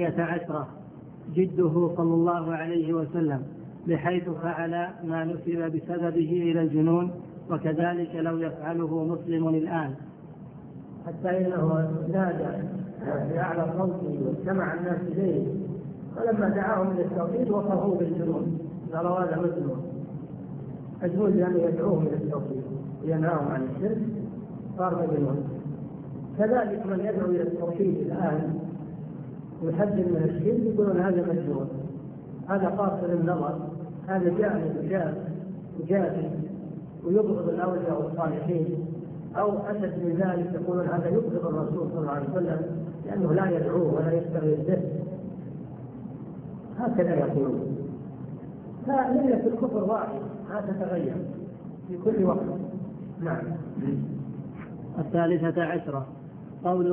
عشرة جده صلى الله عليه وسلم، بحيث فعل ما نسب بسببه إلى الجنون، وكذلك لو يفعله مسلم الآن. حتى إنه نادى بأعلى صوته واجتمع الناس إليه، فلما دعاهم إلى التوحيد وصفوه بالجنون، قالوا هذا مجنون لأنه يدعوهم إلى التوحيد وينهاهم عن الشرك، صار مجنون. كذلك من يدعو إلى التوحيد الآن ويحذر من الشرك يقولون هذا مجنون، هذا قاصر النظر، هذا جاهل وجاهل ويبغض الأولياء والصالحين، أو أشد من ذلك يقولون هذا يبغض الرسول صلى الله عليه وسلم لأنه لا يدعوه ولا يشتغل به، هكذا يقولون. فملة الكفر واحد لا تتغير في كل وقت. نعم. 13 قول